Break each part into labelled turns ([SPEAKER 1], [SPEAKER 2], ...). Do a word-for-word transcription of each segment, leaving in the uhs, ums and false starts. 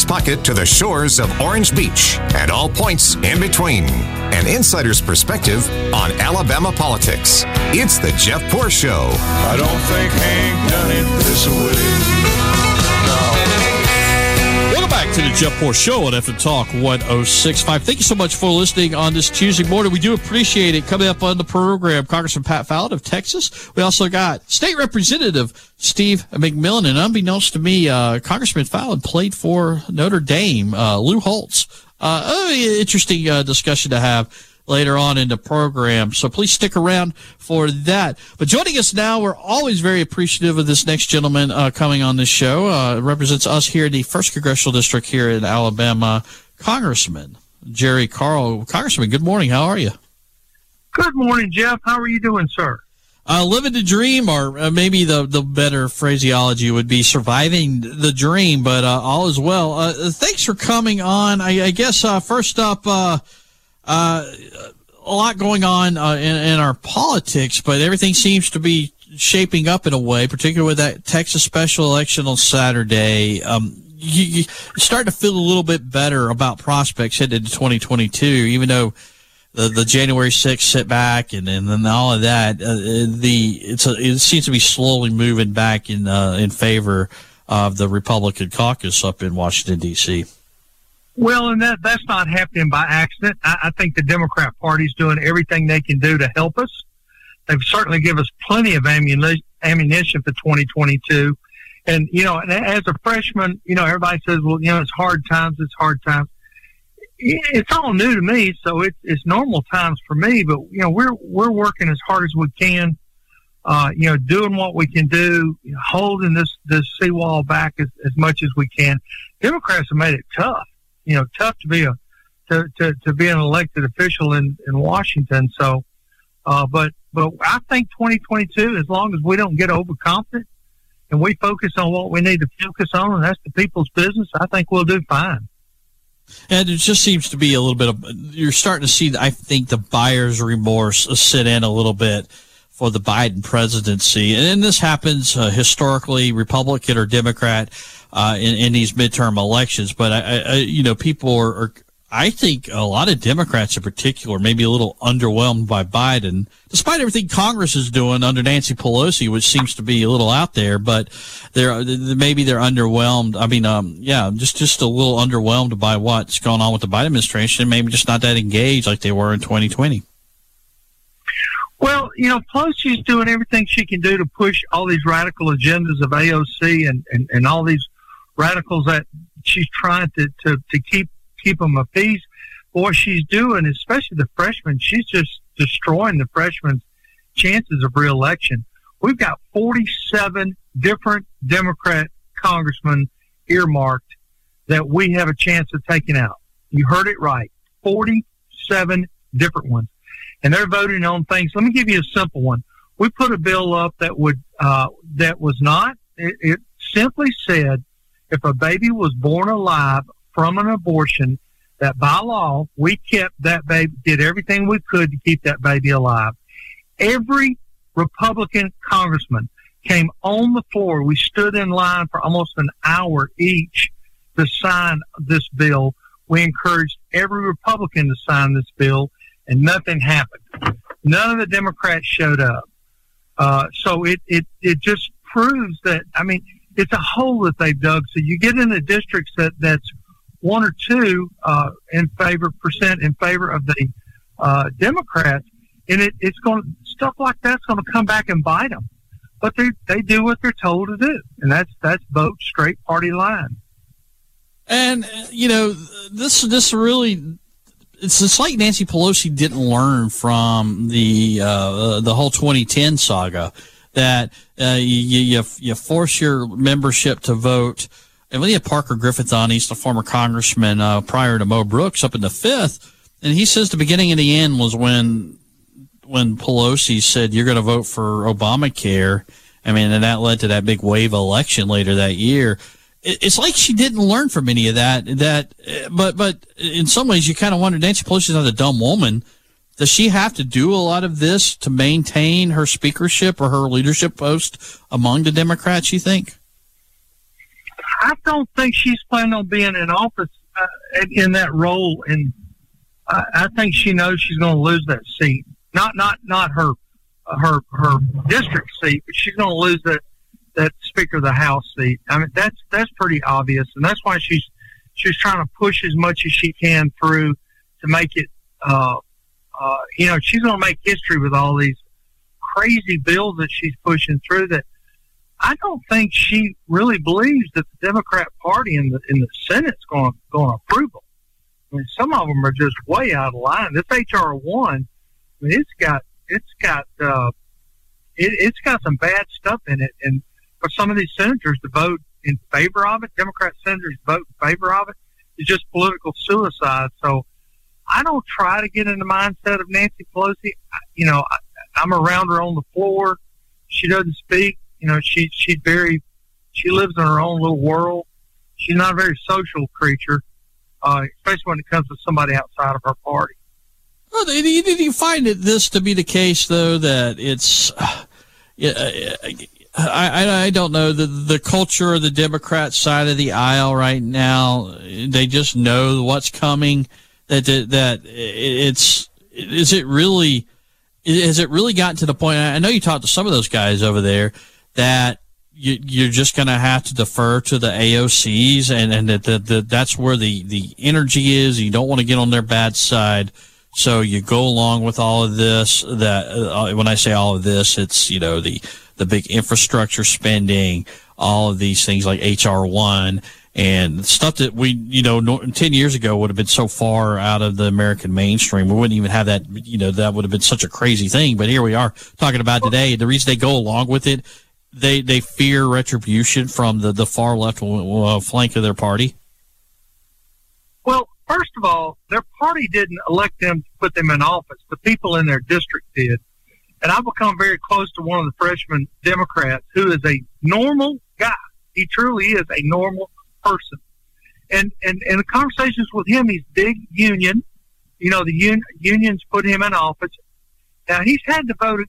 [SPEAKER 1] pocket to the shores of Orange Beach and all points in between. An insider's perspective on Alabama politics. It's the Jeff Poor Show.
[SPEAKER 2] I don't think Hank done it this way.
[SPEAKER 3] Welcome back to the Jeff Poor Show on F M Talk one oh six point five. Thank you so much for listening on this Tuesday morning. We do appreciate it. Coming up on the program, Congressman Pat Fallon of Texas. We also got State Representative Steve McMillan. And unbeknownst to me, uh, Congressman Fallon played for Notre Dame. Uh, Lou Holtz. Uh, oh, interesting uh, discussion to have later on in the program. So please stick around for that. But joining us now, we're always very appreciative of this next gentleman uh, coming on this show. Uh, represents us here in the first Congressional District here in Alabama, Congressman Jerry Carl. Congressman, good morning. How are you?
[SPEAKER 4] Good morning, Jeff. How are you doing, sir?
[SPEAKER 3] Uh, living the dream, or uh, maybe the, the better phraseology would be surviving the dream, but uh, all is well. Uh, thanks for coming on. I, I guess uh, first up, uh, Uh, a lot going on uh, in, in our politics, but everything seems to be shaping up in a way, particularly with that Texas special election on Saturday. Um, you, you start to feel a little bit better about prospects headed into twenty twenty-two, even though the, the January sixth setback and, and then all of that, uh, the it's a, it seems to be slowly moving back in uh, in favor of the Republican caucus up in Washington, D C
[SPEAKER 4] Well, and that that's not happening by accident. I, I think the Democrat Party's doing everything they can do to help us. They've certainly given us plenty of ammuni- ammunition for twenty twenty-two. And, you know, as a freshman, you know, everybody says, well, you know, it's hard times, it's hard times. It's all new to me, so it's, it's normal times for me. But, you know, we're we're working as hard as we can, uh, you know, doing what we can do, you know, holding this, this seawall back as, as much as we can. Democrats have made it tough. You know, tough to be a to, to, to be an elected official in, in Washington. So, uh, but but I think twenty twenty-two, as long as we don't get overconfident and we focus on what we need to focus on, and that's the people's business, I think we'll do fine.
[SPEAKER 3] And it just seems to be a little bit of, you're starting to see, I think, the buyer's remorse sit in a little bit for the Biden presidency. And this happens uh, historically, Republican or Democrat, uh, in, in these midterm elections. But, I, I, you know, people are, are, I think a lot of Democrats in particular, maybe a little underwhelmed by Biden, despite everything Congress is doing under Nancy Pelosi, which seems to be a little out there. But they're, maybe they're underwhelmed. I mean, um, yeah, just, just a little underwhelmed by what's going on with the Biden administration, maybe just not that engaged like they were in twenty twenty.
[SPEAKER 4] Well, you know, Pelosi's doing everything she can do to push all these radical agendas of A O C and, and, and all these radicals that she's trying to, to, to keep keep them appeased. But what she's doing, especially the freshmen, she's just destroying the freshmen' chances of re-election. We've got forty-seven different Democrat congressmen earmarked that we have a chance of taking out. You heard it right. forty-seven different ones. And they're voting on things. Let me give you a simple one. We put a bill up that would uh, that was not. It, it simply said if a baby was born alive from an abortion, that by law we kept that baby, did everything we could to keep that baby alive. Every Republican congressman came on the floor. We stood in line for almost an hour each to sign this bill. We encouraged every Republican to sign this bill. And nothing happened. None of the Democrats showed up. Uh, so it, it, it just proves that, I mean, it's a hole that they've dug. So you get into districts that, that's one or two uh, in favor, percent in favor of the uh, Democrats, and it, it's going to, stuff like that's going to come back and bite them. But they they do what they're told to do, and that's that's vote straight party line.
[SPEAKER 3] And, you know, this this really... It's it's like Nancy Pelosi didn't learn from the uh, the whole twenty ten saga that uh, you, you you force your membership to vote. And we had Parker Griffith on, he's the former congressman uh, prior to Mo Brooks up in the fifth, and he says the beginning and the end was when when Pelosi said you're going to vote for Obamacare. I mean, and that led to that big wave election later that year. It's like she didn't learn from any of that. That, but but in some ways, you kind of wonder. Nancy Pelosi's not a dumb woman. Does she have to do a lot of this to maintain her speakership or her leadership post among the Democrats? You think?
[SPEAKER 4] I don't think she's planning on being in office uh, in that role, and I, I think she knows she's going to lose that seat. Not not not her her her district seat, but she's going to lose that that Speaker of the House seat. I mean, that's that's pretty obvious, and that's why she's she's trying to push as much as she can through to make it. Uh, uh, you know, she's going to make history with all these crazy bills that she's pushing through. That I don't think she really believes that the Democrat Party in the in the Senate's going going to approve them. I mean, some of them are just way out of line. This H R one, I mean, it's got it's got uh, it, it's got some bad stuff in it, and for some of these senators to vote in favor of it, Democrat senators vote in favor of it, is just political suicide. So I don't try to get in the mindset of Nancy Pelosi. You know, I, I'm around her on the floor. She doesn't speak. You know, she she's very she lives in her own little world. She's not a very social creature, uh, especially when it comes to somebody outside of her party.
[SPEAKER 3] Well, do you, do you find it this to be the case, though, that it's uh, I, I I don't know the the culture of the Democrat side of the aisle right now? They just know what's coming. That that, that it's is it really has it really gotten to the point? I know you talked to some of those guys over there that you, you're just going to have to defer to the A O Cs, and and that the, the, that's where the the energy is. You don't want to get on their bad side. So you go along with all of this. That uh, when I say all of this, it's you know the the big infrastructure spending, all of these things like H R one and stuff that we you know ten years ago would have been so far out of the American mainstream. We wouldn't even have that. You know that would have been such a crazy thing. But here we are talking about today. The reason they go along with it, they they fear retribution from the the far left uh, flank of their party.
[SPEAKER 4] Well, first of all, their party didn't elect them to put them in office. The people in their district did. And I've become very close to one of the freshman Democrats who is a normal guy. He truly is a normal person. And and, and the conversations with him, he's big union. You know, the un, unions put him in office. Now, he's had to vote.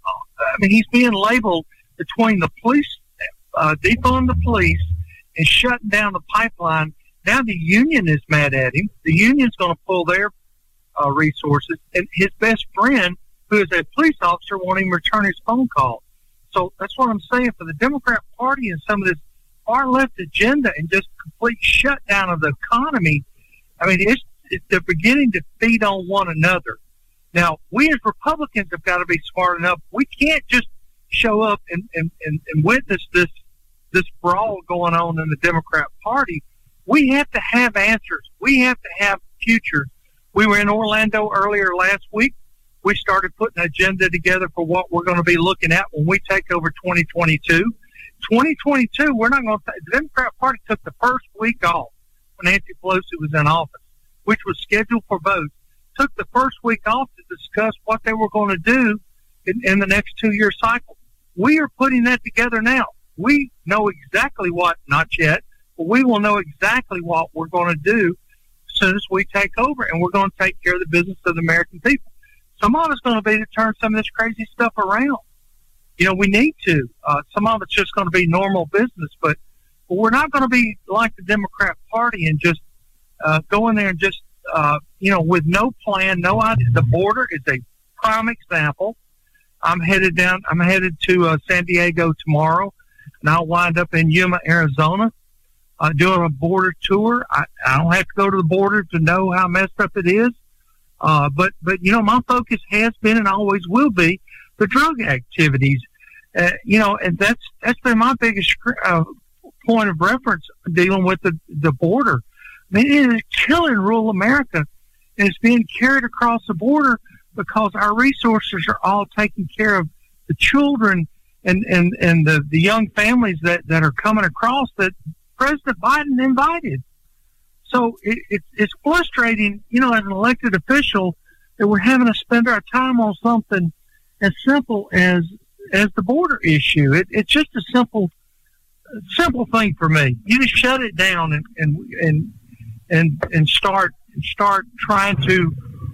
[SPEAKER 4] I mean, he's being labeled between the police, uh, defund the police, and shutting down the pipeline. Now the union is mad at him. The union's going to pull their uh, resources. And his best friend, who is a police officer, won't even return his phone call. So that's what I'm saying. For the Democrat Party and some of this far-left agenda and just complete shutdown of the economy, I mean, it's, it's they're beginning to feed on one another. Now, we as Republicans have got to be smart enough. We can't just show up and, and, and, and witness this this brawl going on in the Democrat Party. We have to have answers. We have to have futures. We were in Orlando earlier last week. We started putting an agenda together for what we're going to be looking at when we take over twenty twenty-two. twenty twenty-two, we're not going to – the Democrat Party took the first week off when Nancy Pelosi was in office, which was scheduled for votes, took the first week off to discuss what they were going to do in, in the next two-year cycle. We are putting that together now. We know exactly what – not yet – but we will know exactly what we're going to do as soon as we take over, and we're going to take care of the business of the American people. Some of it's going to be to turn some of this crazy stuff around. You know, we need to. Uh, some of it's just going to be normal business, but, but we're not going to be like the Democrat Party and just uh, go in there and just, uh, you know, with no plan, no idea. The border is a prime example. I'm headed down, I'm headed to uh, San Diego tomorrow, and I'll wind up in Yuma, Arizona. Uh, doing a border tour. I, I don't have to go to the border to know how messed up it is. Uh, but, but, you know, my focus has been and always will be the drug activities. Uh, you know, and that's, that's been my biggest uh, point of reference dealing with the, the border. I mean, it is killing rural America, and it's being carried across the border because our resources are all taking care of the children and, and, and the, the young families that, that are coming across that President Biden invited. So it, it, it's frustrating, you know, as an elected official, that we're having to spend our time on something as simple as as the border issue. It, it's just a simple simple thing for me. You just shut it down and and and and, and start start trying to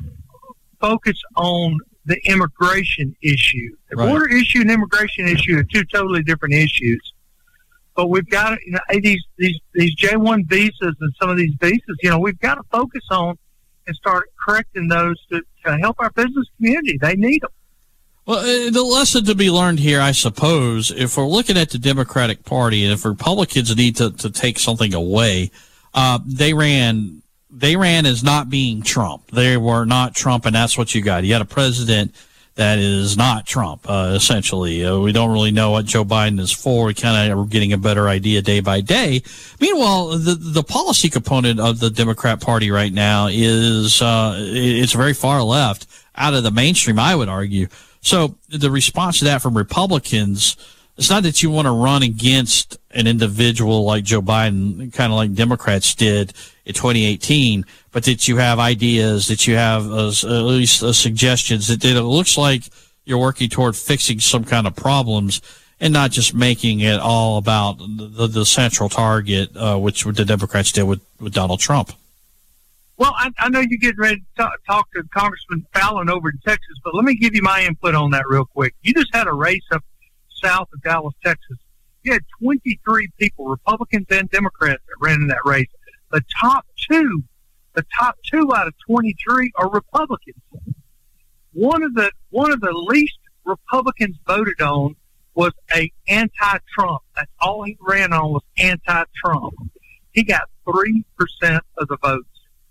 [SPEAKER 4] focus on the immigration issue. The
[SPEAKER 3] right.
[SPEAKER 4] border issue and immigration issue are two totally different issues. But we've got to, you know, these these these J one visas and some of these visas, you know, we've got to focus on and start correcting those to, to help our business community. They need them.
[SPEAKER 3] Well, uh, the lesson to be learned here, I suppose, if we're looking at the Democratic Party and if Republicans need to, to take something away, uh, they ran they ran as not being Trump. They were not Trump, and that's what you got. You got a president that is not Trump, uh, essentially. Uh, we don't really know what Joe Biden is for. We kind of are getting a better idea day by day. Meanwhile, the the policy component of the Democrat Party right now is uh, it's very far left, out of the mainstream, I would argue. So the response to that from Republicans, it's not that you want to run against an individual like Joe Biden, kind of like Democrats did in twenty eighteen, but that you have ideas, that you have uh, at least uh, suggestions, that, that it looks like you're working toward fixing some kind of problems and not just making it all about the, the central target, uh, which the Democrats did with, with Donald Trump.
[SPEAKER 4] Well, I, I know you're getting ready to talk, talk to Congressman Fallon over in Texas, but let me give you my input on that real quick. You just had a race up south of Dallas, Texas. You had twenty-three people, Republicans and Democrats, that ran in that race. The top two, the top two out of twenty-three are Republicans. One of the one of the least Republicans voted on was a anti-Trump. That's all he ran on was anti-Trump. He got three percent of the votes.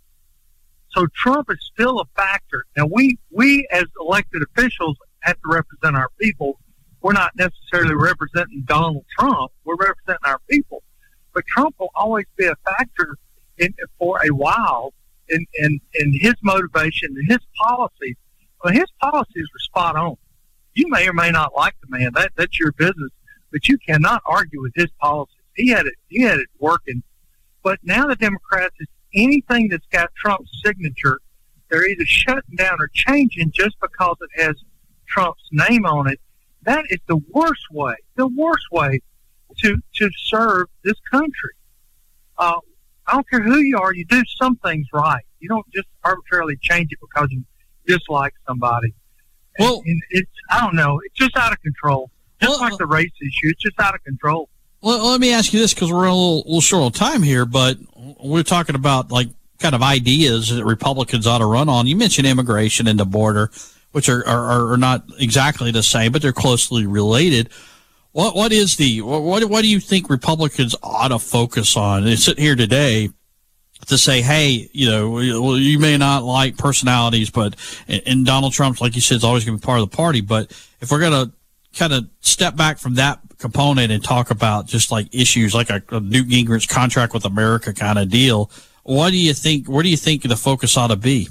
[SPEAKER 4] So Trump is still a factor. Now, we, we as elected officials have to represent our people. We're not necessarily representing Donald Trump. We're representing our people. But Trump will always be a factor in, for a while in, in, in his motivation and his policies. Well, his policies were spot on. You may or may not like the man. That, that's your business. But you cannot argue with his policies. He had it, he had it working. But now the Democrats, anything that's got Trump's signature, they're either shutting down or changing just because it has Trump's name on it. That is the worst way, the worst way to to serve this country. Uh, I don't care who you are, you do some things right. You don't just arbitrarily change it because you dislike somebody.
[SPEAKER 3] Well,
[SPEAKER 4] and, and it's, I don't know, it's just out of control. Just
[SPEAKER 3] well,
[SPEAKER 4] like the race issue, it's just out of control.
[SPEAKER 3] Well, let me ask you this, because we're a little, little short on time here, but we're talking about like kind of ideas that Republicans ought to run on. You mentioned immigration and the border, which are, are, are not exactly the same, but they're closely related. What what is the what what do you think Republicans ought to focus on? And sit here today to say, hey, you know, well, you may not like personalities, but and Donald Trump's, like you said, is always going to be part of the party. But if we're going to kind of step back from that component and talk about just like issues like a, a Newt Gingrich's contract with America kind of deal, what do you think? Where do you think the focus ought to be?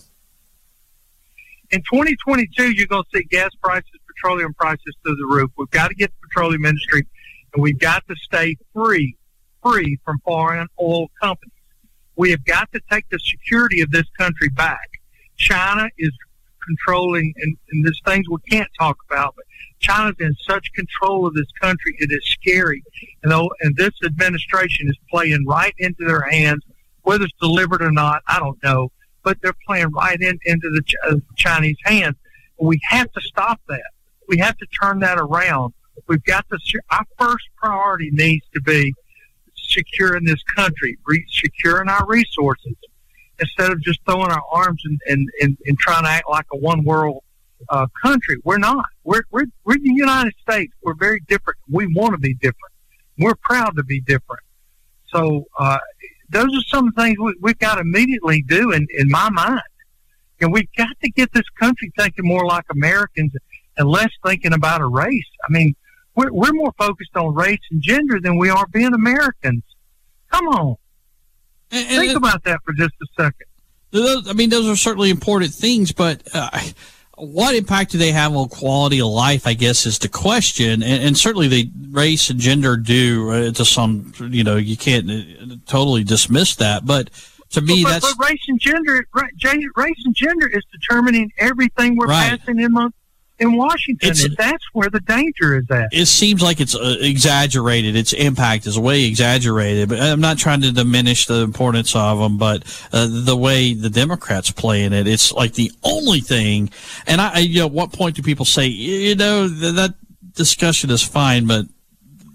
[SPEAKER 4] In twenty twenty-two, you're going to see gas prices, petroleum prices through the roof. We've got to get the petroleum industry, and we've got to stay free, free from foreign oil companies. We have got to take the security of this country back. China is controlling, and, and there's things we can't talk about, but China's in such control of this country, it is scary. And, though, and this administration is playing right into their hands, whether it's deliberate or not, I don't know. But they're playing right in, into the Ch- uh, Chinese hands. We have to stop that. We have to turn that around. We've got to, our first priority needs to be securing this country, re- securing our resources, instead of just throwing our arms and, and, and, and trying to act like a one world uh, country. We're not. We're, we're, we're the United States. We're very different. We want to be different. We're proud to be different. So, uh, those are some things we, we've got to immediately do in, in my mind. And we've got to get this country thinking more like Americans and less thinking about a race. I mean, we're, we're more focused on race and gender than we are being Americans. Come on.
[SPEAKER 3] And, and
[SPEAKER 4] Think
[SPEAKER 3] it,
[SPEAKER 4] about that for just a second.
[SPEAKER 3] Those, I mean, those are certainly important things, but uh, what impact do they have on quality of life, I guess, is the question. And, and certainly the race and gender do uh, to some, you know, you can't uh, totally dismiss that. But to me,
[SPEAKER 4] but,
[SPEAKER 3] that's...
[SPEAKER 4] But race and gender, race and gender is determining everything we're
[SPEAKER 3] right.
[SPEAKER 4] passing in month. In Washington,
[SPEAKER 3] It's,
[SPEAKER 4] that's where the danger is at.
[SPEAKER 3] It seems like it's uh, exaggerated. Its impact is way exaggerated. But I'm not trying to diminish the importance of them, but uh, the way the Democrats play in it, it's like the only thing. And I, I you know, at what point do people say, you know, th- that discussion is fine, but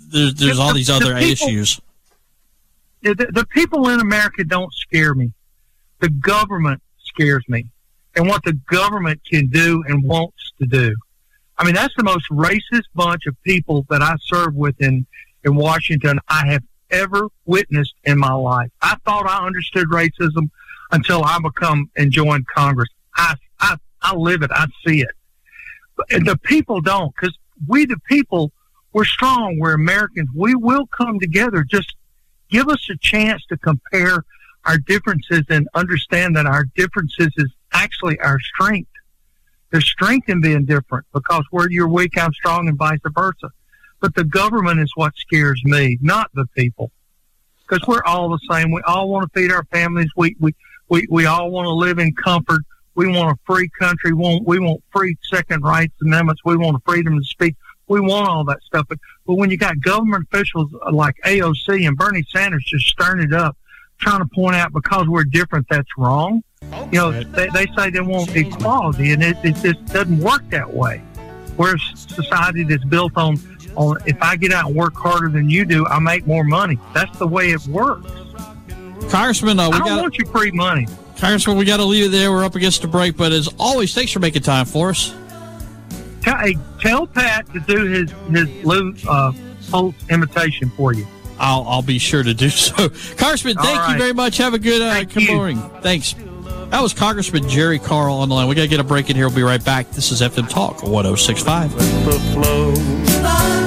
[SPEAKER 3] there's there's all these other
[SPEAKER 4] the people,
[SPEAKER 3] issues.
[SPEAKER 4] The, the people in America don't scare me. The government scares me, and what the government can do and wants to do. I mean, that's the most racist bunch of people that I serve with in, in Washington I have ever witnessed in my life. I thought I understood racism until I become and joined Congress. I, I, I live it. I see it. And the people don't, because we, the people, we're strong. We're Americans. We will come together. Just give us a chance to compare our differences and understand that our differences is actually our strength. There's strength in being different, because where you're weak, I'm strong, and vice versa. But the government is what scares me, not the people, because we're all the same. We all want to feed our families. We we, we, we all want to live in comfort. We want a free country. We want, we want free second rights amendments. We want a freedom to speak. We want all that stuff. But, but when you got government officials like A O C and Bernie Sanders just stirring it up, trying to point out because we're different, that's wrong. You know, they, they say they want equality, and it, it just doesn't work that way. We're a society that's built on, on if I get out and work harder than you do, I make more money. That's the way it works.
[SPEAKER 3] Congressman, uh, we
[SPEAKER 4] I don't
[SPEAKER 3] got
[SPEAKER 4] want your free money.
[SPEAKER 3] Congressman, we got to leave it there. We're up against the break, but as always, thanks for making time for us.
[SPEAKER 4] Tell, hey, tell Pat to do his his Lou uh, Holtz imitation for you.
[SPEAKER 3] I'll I'll be sure to do so. Congressman, thank
[SPEAKER 4] right.
[SPEAKER 3] you very much. Have a good uh, good morning. Thanks. That was Congressman Jerry Carl on the line. We got to get a break in here. We'll be right back. This is F M Talk one oh six point five.